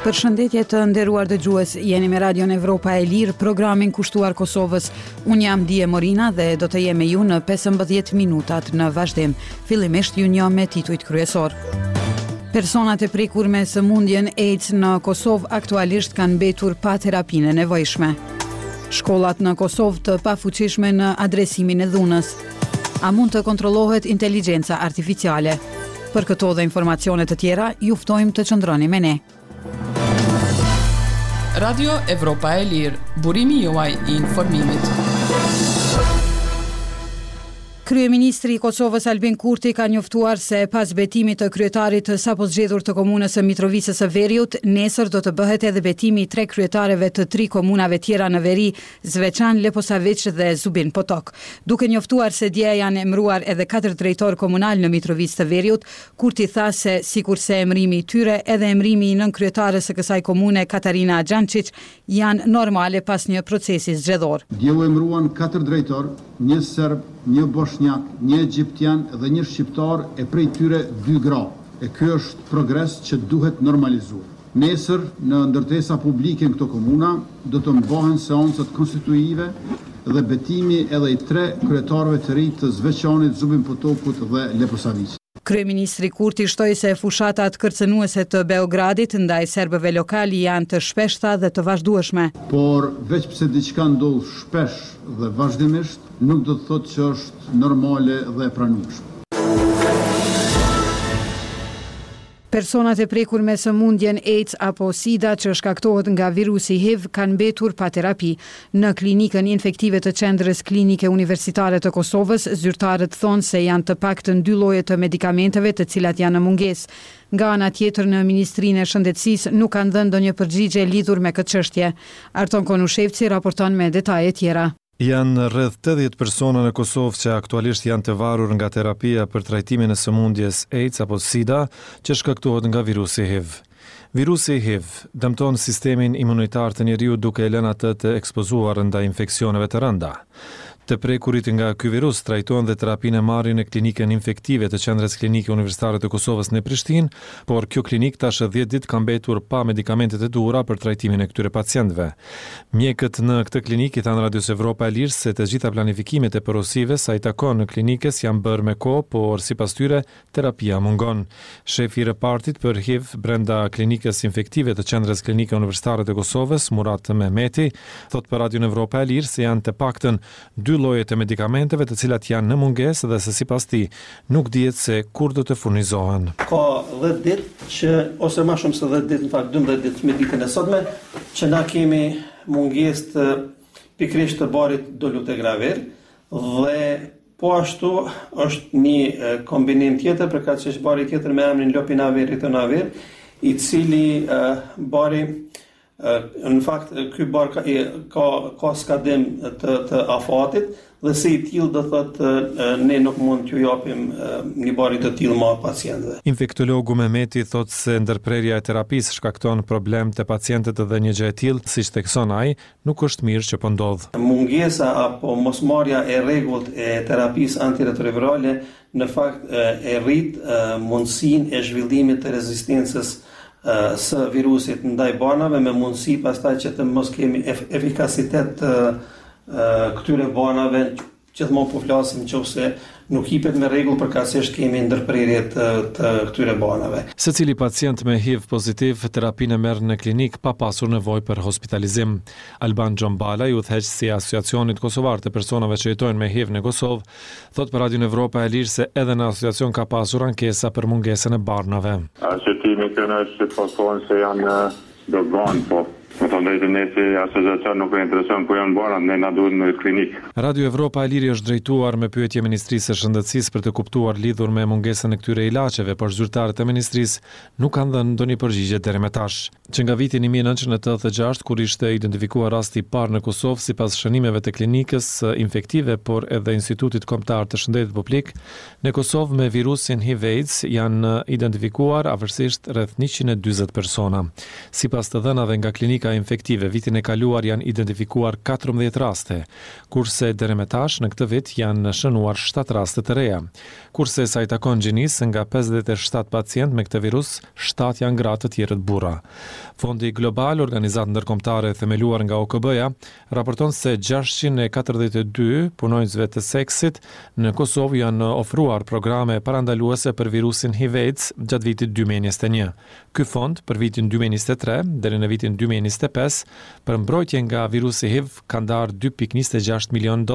Përshëndetje të nderuar dëgjues, jeni me Radion Evropa e Lirë, programin kushtuar Kosovës. Unë jam Dije Morina dhe do të jem me ju në 15 minutat në vazhdim. Fillimisht ju njoh me titujt kryesor. Personat e prekur me sëmundjen AIDS në Kosovë aktualisht kanë mbetur pa terapinë e nevojshme. Shkollat në Kosovë të pafuqishme në adresimin e dhunës. A mund të kontrollohet inteligjenca artificiale? Për këto dhe informacione të tjera, ju ftojmë të qëndroni me ne. Radio Evropa e Lirë, burimi juaj I informimit. Kryeministri I Kosovës Albin Kurti ka njoftuar se pas betimit të kryetarit të sapo zgjedhur të komunës së Mitrovisës së Veriut, nesër do të bëhet edhe betimi I 3 kryetarëve të 3 komunave tjera në veri, Zveçan, Leposavić dhe Zubin Potok. Duke njoftuar se dje janë emëruar edhe 4 drejtor komunal në Mitrovisë të Veriut, Kurti tha se sikurse emërimi I tyre, edhe emërimi I nën kryetares së kësaj komune Katarina Xhančić janë normale pas një procesi zgjedhor. Dje u emëruan 4 drejtor, një serb, një bosnjak, një egjiptian dhe një shqiptar e prej tyre 2 gra. E ky është progres që duhet normalizuar. Nesër, në ndërtesa publike në këto komuna, do të mbahen seancët konstituive dhe betimi edhe I 3 kryetarëve të rinj të Zveçanit, Zubin Potokut dhe Leposavić. Kryeministri Kurti shtoi se fushatat kërcënuese të Beogradit ndaj serbëve lokal janë të shpeshta dhe të vazhdueshme. Por veç pse diçka ndodh shpesh dhe vazhdimisht, nuk do të thotë që është normale dhe e pranueshme. Personat e prekur me sëmundjen AIDS apo SIDA që shkaktohet nga virusi HIV kanë mbetur pa terapi. Në klinikën infektive të qendrës klinike universitare të Kosovës, zyrtarët thonë se janë të paktën 2 lloje të medikamenteve të cilat janë në mungesë. Nga ana tjetër në Ministrinë e Shëndetësisë nuk kanë dhënë ndonjë përgjigje lidhur me këtë çështje. Arton Konushevci raporton me detaje tjera. Janë rreth 80 persona në Kosovë që aktualisht janë të varur nga terapia për trajtimin e sëmundjes AIDS apo SIDA që shkaktohet nga virusi HIV. Virusi HIV dëmton sistemin imunitar të njeriut duke e lënë atë të ekspozuar ndaj infeksioneve të rënda. Të prekurit nga ky virus trajtohen dhe terapinë marrin në klinikën infektive të qendrës klinike universitare të Kosovës në Prishtinë, por kjo klinik tash 10 ditë ka mbetur pa medikamentet e duhura për trajtimin e këtyre pacientëve. Mjekët në këtë klinikë I thanë Radios Evropa e Lirë se të gjitha planifikimet e porosive sa I takon në klinikës janë bërë me kohë, por sipas tyre terapia mungon. Shefi I repartit për HIV brenda klinikës infektive të qendrës klinike universitare të Kosovës, Murat Mehmeti, thot për Radion Evropa e Lirë se janë të paktën 2 llojet e medikamenteve të cilat janë në mungesë dhe se sipas tij nuk dihet se kur do të furnizohen. Ka 10 ditë që ose më shumë se 10 ditë, në fakt 12 ditë me ditën e sotme, që na kemi mungesë të pikërisht të barit dolute graver dhe po ashtu është një kombinim tjetër për kaq që bari tjetër me emrin Lopinavir Ritonavir, I cili bari në fakt ky bar ka skadim të afatit dhe si I tillë do thotë ne nuk mund t'ju japim një bar të tillë më pacientëve. Infektologu Mehmeti thotë se ndërprerja e terapisë shkakton problem te pacientët dhe një gjë e tillë, siç thekson ai, nuk është mirë që po ndodh. Mungesa apo mosmarrja e rregullt e terapisë antiretrovirale në fakt e rrit mundësinë e zhvillimit të rezistencës së virusit ndaj banave me mundësi pastaj që të mos kemi efikasitet këtyre banave gjithmonë po flasim nëse nuk hipet me rregull përkatësisht kemi ndërprerje të këtyre banave. Secili pacient me HIV pozitiv terapinë merr në klinik pa pasur nevojë për hospitalizim. Alban Xhombala, udhëheqësi I Asociacionit Kosovar të personave që jetojnë me HIV në Kosovë, thot për Radion Evropa e Lirë se edhe në asociacion ka pasur ankesa për mungesën e barnave. Arsjetimi kënë është po thonë se janë dogan, po. Më thonë drejtë ne si asociacion nuk e intereson ku janë banat, ne na duhet në klinikë. Radio Evropa e Liri është drejtuar me pyetje Ministrisë së Shëndetësisë për të kuptuar lidhur me mungesën e këtyre ilaçeve, por zyrtarët e ministrisë nuk kanë dhënë ndonjë përgjigje deri më tash. Që nga viti 1986, kur ishte identifikuar rasti I parë në Kosovë sipas shënimeve të klinikës infektive, por edhe Institutit Kombëtar të Shëndetit Publik, në Kosovë me virusin HIV/AIDS janë identifikuar afërsisht rreth 140 persona. Sipas të dhënave nga klinika infektive. Vitin e kaluar janë identifikuar 14 raste, kurse deri më tash në këtë vit janë shënuar 7 raste të reja. Kurse sa i takon gjinisë, nga 57 pacient me këtë virus, 7 janë gra, të tjerët burra. Fondi Global, organizatë ndërkombëtare themeluar nga OKB-ja, raporton se 642 punonjësve të seksit në Kosovë janë ofruar programe parandaluese për virusin HIV/AIDS gjatë vitit 2021. Ky fond për vitin 2023 deri në vitin 2025 për mbrojtje nga virusi HIV ka ndarë $2.26 milion.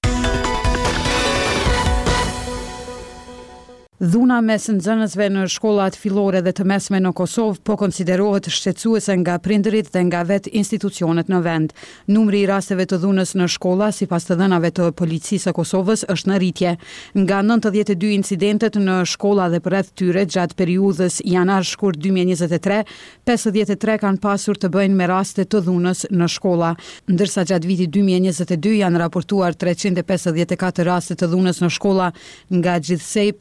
Dhuna mes nxënësve në shkollat fillore dhe të mesme në Kosovë po konsiderohet shqetësuese nga prindërit dhe nga vetë institucionet në vend. Numri i rasteve të dhunës në shkolla, sipas të dhënave të policisë së Kosovës, është në rritje. Nga 92 incidentet në shkolla dhe përreth tyre gjatë periudhës janar-shkurt 2023, 53 kanë pasur të bëjnë me raste të dhunës në shkolla, ndërsa gjatë vitit 2022 janë raportuar 354 raste të dhunës në shkolla, nga gjithsej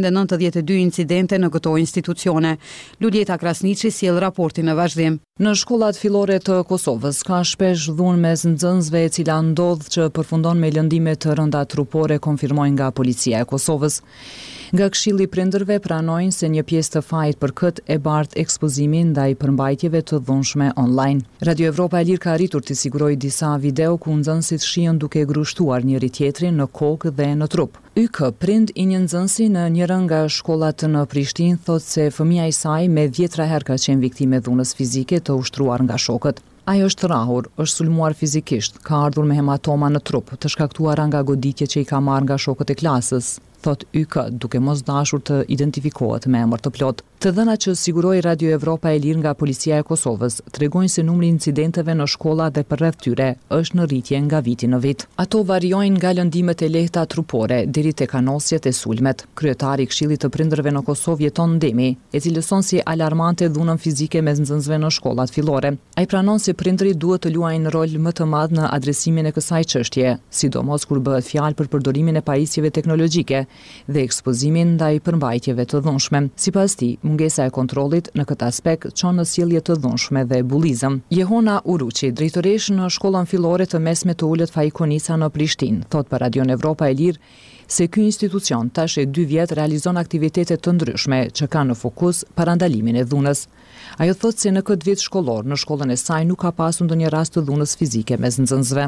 592 incidente në këto institucione. Luljeta Krasniqi sjell raportin në vazhdim. Në shkollat fillore të Kosovës ka shpesh dhunë mes nxënësve, e cila ndodh që përfundon me lëndime të rënda trupore, konfirmojnë nga policia e Kosovës. Nga Këshilli i Prindërve pranojnë se një pjesë të fajit për këtë e bart ekspozimin ndaj përmbajtjeve të dhunshme online. Radio Evropa e Lirë ka arritur të sigurojë disa video ku nxënësit shihen duke grushtuar njëri tjetrin në kokë dhe në trup. YK, prind i një nxënësi në njëra nga shkollat në Prishtinë, thotë se fëmia i saj me 10 herë ka qenë viktime dhunës fizike të ushtruar nga shokët. Ajo është rrahur, është sulmuar fizikisht, ka ardhur me hematoma në trup, të shkaktuara nga goditje që i ka marrë nga shokët e klasës, thot YK, duke mos dashur të identifikohet me emër të plot. Të dhënat që siguroi Radio Evropa e Lirë nga policia e Kosovës tregojnë se numri i incidenteve në shkolla dhe përreth tyre është në rritje nga viti në vit. Ato variojnë nga lëndimet e lehta trupore deri tek anosjet e sulmet. Kryetari i Këshillit të Prindërve në Kosovë Jeton Ndemi e cilëson si alarmante dhunën fizike mes nxënësve në shkollat fillore. Ai pranon se prindërit duhet të luajnë rol më të madh në adresimin e kësaj çështje, sidomos kur bëhet fjalë për përdorimin e pajisjeve teknologjike dhe ekspozimin ndaj përmbajtjeve të dhunshme. Sipas tij, mungesa e kontrollit në këtë aspekt çon në sjellje të dhunshme dhe bullizëm. Jehona Uruçi, drejtoresh në shkollën fillore të mesme të ulët Fajkonica në Prishtinë, thot për Radio Evropa e Lirë se ky institucion tash e 2 vjet realizon aktivitete të ndryshme që kanë në fokus parandalimin e dhunës. Ajo thotë se në këtë vit shkollor në shkollën e saj nuk ka pasur ndonjë rast të dhunës fizike mes nxënësve.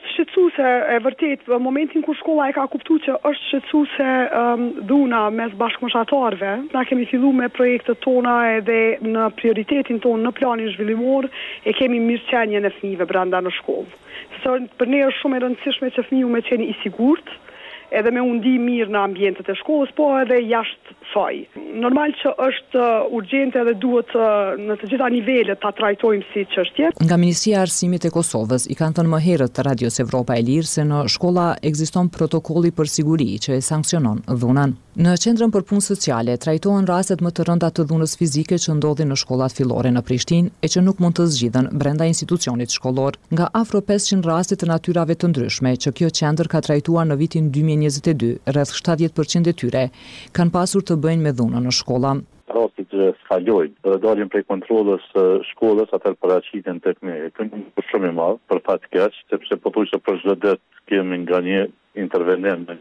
Se e vërtet, në momentin kur shkolla e ka kuptuar që është shqetësuese dhuna mes bashkëmoshatarëve, na kemi filluar me projektet tona edhe në prioritetin tonë në planin zhvillimor e kemi mirëqenien e fëmijëve brenda në shkollë. Se për ne është shumë e rëndësishme që fëmiu me qenë i sigurt, edhe me undi mirë në ambientet e shkollës, po edhe jashtë saj. Normal që është urgjente dhe duhet në të gjitha nivelet ta trajtojmë si çështje. Nga Ministria e Arsimit e Kosovës i kanë thënë më herët të Radios Evropa e Lirë se në shkolla ekziston protokolli për siguri që e sankcionon dhunën. Në Qendrën për Punë Sociale trajtohen rastet më të rënda të dhunës fizike që ndodhin në shkollat fillore në Prishtinë e që nuk mund të zgjidhen brenda institucionit shkollor. Nga afro 500 raste të natyrave të ndryshme që kjo qendër ka trajtuar në vitin 2022, rreth 70% e tyre kanë pasur të bëjnë me dhunën në shkolla. Rastit që skalojnë dhe dalin prej kontrollës shkollës, atëherë paraqiten tek ne. Ky është shumë i madh për fat keq, sepse po thuaj se për çdo ditë kemi nga një intervenim në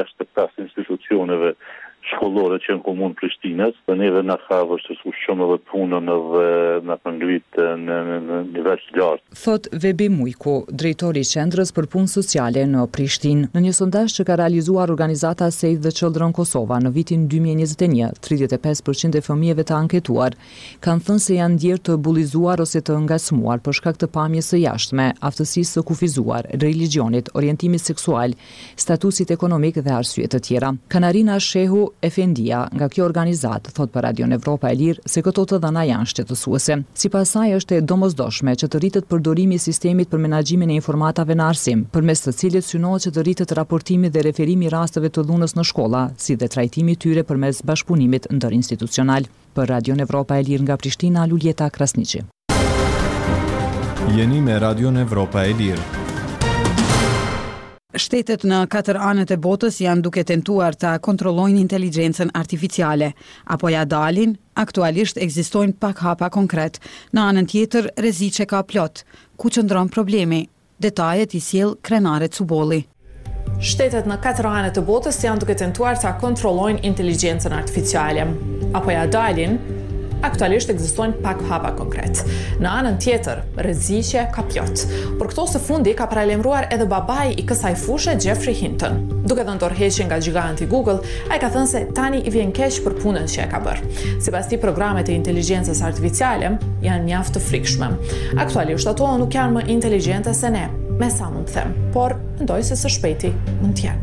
65 institucioneve shkollore që në komunë Prishtinës, dhe neve na ka vështirësuar shumë edhe punën edhe na ka ngrit në nivel të lartë. Thot Vebi Mujku, drejtori i Qendrës për Punë Sociale në Prishtinë. Në një sondazh që ka realizuar organizata Save the Children Kosova në vitin 2021, 35% e fëmijëve të anketuar kanë thënë se janë ndjerë të bullizuar ose të ngacmuar për shkak të pamjes së jashtme, aftësisë së kufizuar, religionit, orientimit seksual, statusit ekonomik dhe arsye të tjera. Kanarina Shehu Efendia nga kjo organizat thot për Radio Evropa e Lirë se këto të dhëna janë shqetësuese. Sipas saj është e domosdoshme që të rritet përdorimi i sistemit për menaxhimin e informatave në arsim, përmes të cilit synohet që të rritet raportimi dhe referimi i rasteve të dhunës në shkolla, si dhe trajtimi i tyre përmes bashkëpunimit ndërinstitucional. Për Radio Evropa e Lirë nga Prishtina, Luljeta Krasniqi. Jeni me Radio Evropa e Lirë. Shtetet në 4 anët e botës janë duke tentuar ta kontrollojnë inteligjencën artificiale. Apo ja dalin, aktualisht ekzistojnë pak hapa konkret. Në anën tjetër, rreziqe ka plot. Ku qëndron problemi? Detajet i sjell Krenare Cubolli. Shtetet në 4 anët të botës janë duke tentuar ta kontrollojnë inteligjencën artificiale. Apo ja dalin, aktualisht ekzistojnë pak hapa konkret. Në anën tjetër, rreziqe ka plot. Por këto së fundi ka paralajmëruar edhe babai i kësaj fushë, Geoffrey Hinton. Duke dhënë dorëheqje nga giganti Google, ai ka thënë se tani i vjen keq për punën që e ka bërë. Sipas tij, programet e inteligjencës artificiale janë mjaft të frikshme. Aktualisht ato nuk janë më inteligjente se ne, me sa mund të them, por mendoj se së shpejti mund të jenë.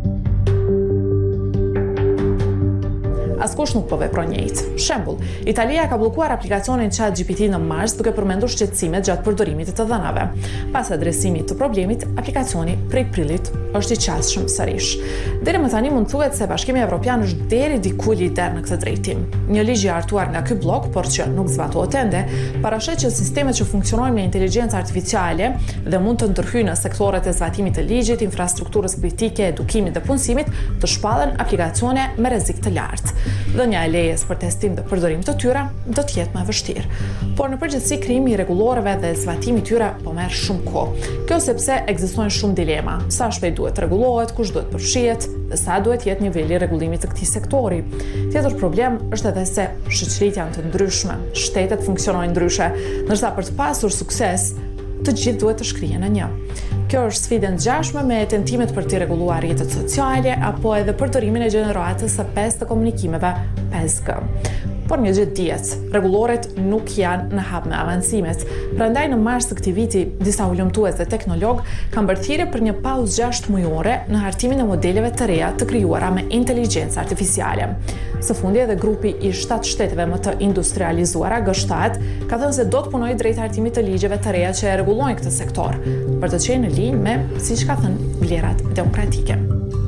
Askush nuk po vepron njëjtë. Shembull, Italia ka bllokuar aplikacionin ChatGPT në mars duke përmendur shqetësimet gjatë përdorimit të dhënave. Pas adresimit të problemit, aplikacioni prej prillit është i qasshëm sërish. Deri më tani mund thuhet se Bashkimi Evropian është deri diku lider në këtë drejtim. Një ligj i hartuar nga ky blok, por që nuk zbatohet ende, parashet që sistemet që funksionojnë me inteligjencë artificiale dhe mund të ndërhyjnë në sektorët e zbatimit të ligjit, infrastrukturës kritike, edukimit dhe punësimit, të shpallen aplikacione me rrezik të lartë. Dhënia e lejes për testim dhe përdorim të tyre do të jetë më e vështirë. Por në përgjithësi krijimi i rregulloreve dhe zbatimi i tyre po merr shumë kohë. Kjo sepse ekzistojnë shumë dilema. Sa shpejt duhet rregullohet, kush duhet përfshihet dhe sa duhet jetë niveli i rregullimit të këtij sektori. Tjetër problem është edhe se shoqëritë janë të ndryshme, shtetet funksionojnë ndryshe, ndërsa për të pasur sukses, të gjithë duhet të shkrihen në një. Kjo është sfidë e ngjashme me tentimet për të rregulluar rrjetet sociale apo edhe përdorimin e gjeneratës së 5 të komunikimeve 5G. Por një gjë dihet, rregulloret nuk janë në hap me avancimet. Prandaj në mars të këtij viti, disa ulëmtues dhe teknolog kanë bërë thirrje për një pauzë 6 mujore në hartimin e modeleve të reja të krijuara me inteligjencë artificiale. Së fundi edhe grupi i 7 shteteve më të industrializuara, G7, ka thënë se do të punojë drejt hartimit të ligjeve të reja që e rregullojnë këtë sektor, për të qenë në linjë me, siç ka thënë, vlerat demokratike.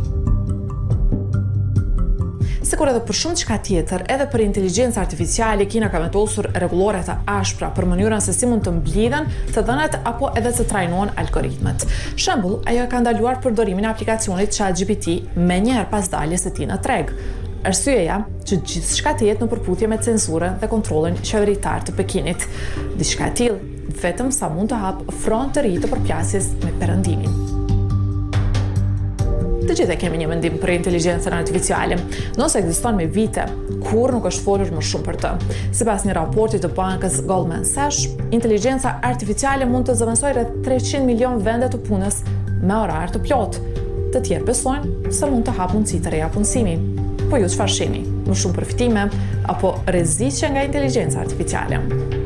Sikur edhe për shumë çka tjetër, edhe për inteligjencë artificiale, Kina ka vendosur rregullore të ashpra për mënyrën se si mund të mblidhen të dhënat apo edhe të trajnohen algoritmet. Shembull, ajo ka ndaluar përdorimin e aplikacionit ChatGPT menjëherë pas daljes së tij në treg. Arsyeja që gjithçka të jetë në përputhje me cenzurën dhe kontrollin qeveritar të Pekinit. Diçka e tillë vetëm sa mund të hap fronte të ri të përplasjes me perëndimin. Të gjithë kemi një mendim për inteligjencën artificiale. Nëse ekziston me vite, kur nuk është folur më shumë për të. Sipas një raporti të bankës Goldman Sachs, inteligjenca artificiale mund të zëvendësojë rreth 300 milion vende të punës me orar të plotë. Të tjerë besojnë se mund të hap mundësi të reja punësimi. Po ju çfarë shihni? Më shumë përfitime apo rreziqe nga inteligjenca artificiale?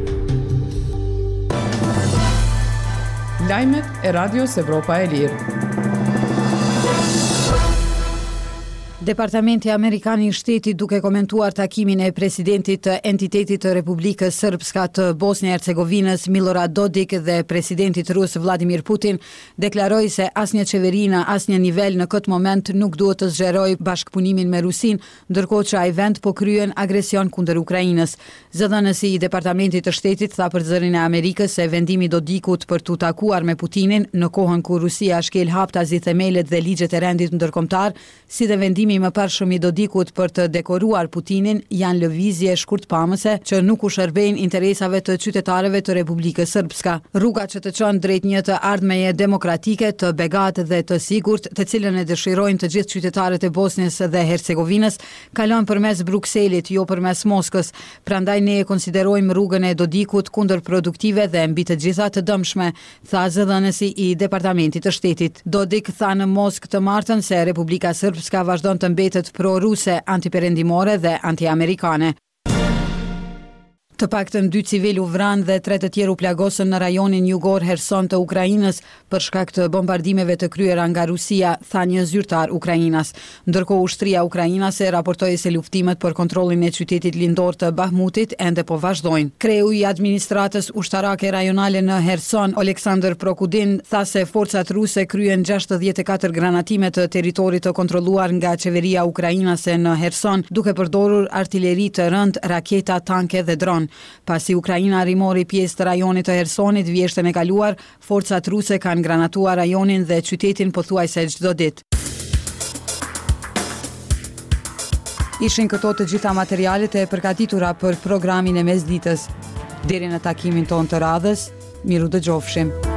Lajmet e Radios Evropa e Lirë. Departamenti Amerikan i Shtetit duke komentuar takimin e presidentit të entitetit të Republikës Srpska të Bosnjë-Hercegovinës Milorad Dodik dhe presidentit rus Vladimir Putin deklaroi se asnjë qeveri në asnjë nivel në këtë moment nuk duhet të zgjerojë bashkëpunimin me Rusinë, ndërkohë që ai vend po kryen agresion kundër Ukrainës. Zëdhënësi i Departamentit të Shtetit tha për zërin e Amerikës se vendimi Dodikut për t'u takuar me Putinin në kohën kur Rusia shkel haptazi themelet dhe ligjet e rendit ndërkombëtar, si dhe vendimi më parshëm i Dodikut për të dekoruar Putinin janë lëvizje shkurtpamëse që nuk u shërbejnë interesave të qytetarëve të Republikës Srpska. Rruga që të çon drejt një të ardhmeje demokratike, të begatë dhe të sigurt, të cilën e dëshirojnë të gjithë qytetarët e Bosnjës dhe Hercegovinës, kalon përmes Brukselit, jo përmes Moskës. Prandaj ne e konsiderojmë rrugën e Dodikut kundërproduktive dhe mbi të gjitha të dëmshme, tha zëdhënësi i Departamentit të Shtetit. Dodik tha në Moskë të martën se Republika Srpska vazhdon të mbetet pro-ruse, antiperëndimore dhe anti-amerikane. Të paktën 2 civil u vranë dhe 3 të tjerë u plagosën në rajonin jugor Herson të Ukrainës për shkak të bombardimeve të kryera nga Rusia, tha një zyrtar ukrainas. Ndërkohë ushtria ukrainase raportoi se luftimet për kontrollin e qytetit lindor të Bahmutit ende po vazhdojnë. Kreu i administratës ushtarake rajonale në Herson, Oleksandr Prokudin, tha se forcat ruse kryen 64 granatime të territorit të kontrolluar nga qeveria ukrainase në Herson, duke përdorur artilleri të rënd, raketa, tanke dhe dron. Pasi Ukraina rimori pjesë të rajonit të Hersonit vjeshtën e kaluar, forcat ruse kanë granatuar rajonin dhe qytetin pothuajse çdo ditë. Ishin këto të gjitha materialet e përgatitura për programin e mesditës. Deri në takimin ton të radhës, miru dëgjofshim.